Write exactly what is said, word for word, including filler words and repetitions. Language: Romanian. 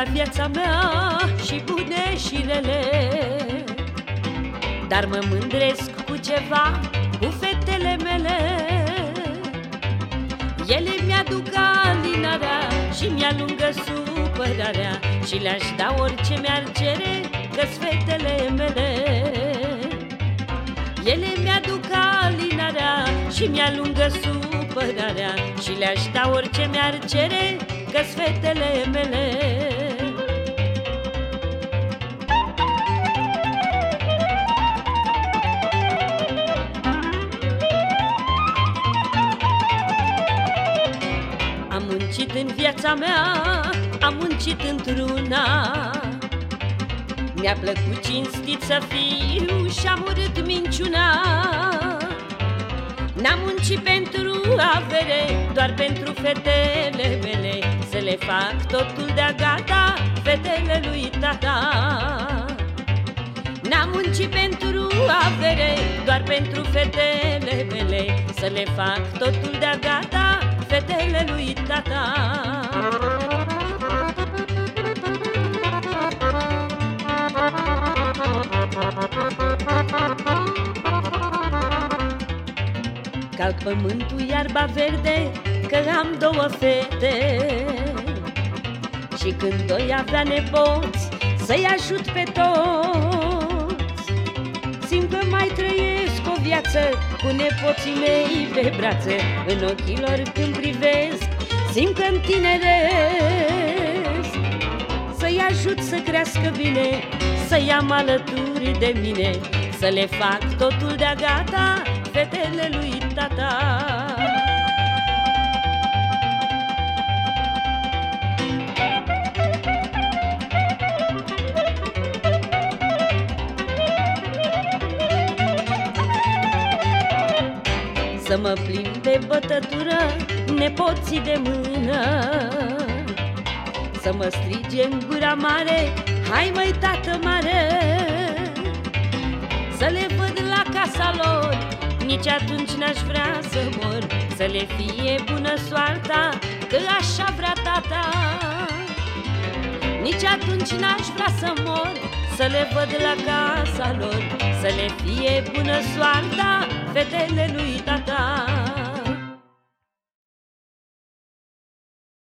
la viața mea și bune și rele, dar mă mândresc cu ceva, cu fetele mele. Ele mi-aduc alinarea și mi-alungă supărarea, și le-aș da orice mi-ar cere, că-s fetele mele. Ele mi-aduc alinarea și mi-alungă supărarea, și le-aș da orice mi-ar cere, că-s fetele mele. Am muncit în viața mea, am muncit într-una, mi-a plăcut cinstit să fiu și-am urât minciuna. N-am muncit pentru avere, doar pentru fetele mele, să le fac totul de-a gata, fetele lui tata. N-am muncit pentru avere, doar pentru fetele mele, să le fac totul de-a gata, fetele lui tata. Calc pământul, iarba verde, că am două fete, și când doi avea nepoți, să-i ajut pe toți. Simt că mai trăiesc o viață cu nepoții mei pe brațe, în ochii lor când privesc, simt că întineresc. Să-i ajut să crească bine, să-i am alături de mine, să le fac totul de-a gata, fetele lui tata. Să mă plimb de bătătură, nepoții de mână, să mă strige în gura mare, hai măi tată mare. Să le văd la casa lor, nici atunci n-aș vrea să mor, să le fie bună soarta, că așa vrea tata. Nici atunci n-aș vrea să mor, să le văd la casa lor, să le fie bună soarta, fetele lui tata.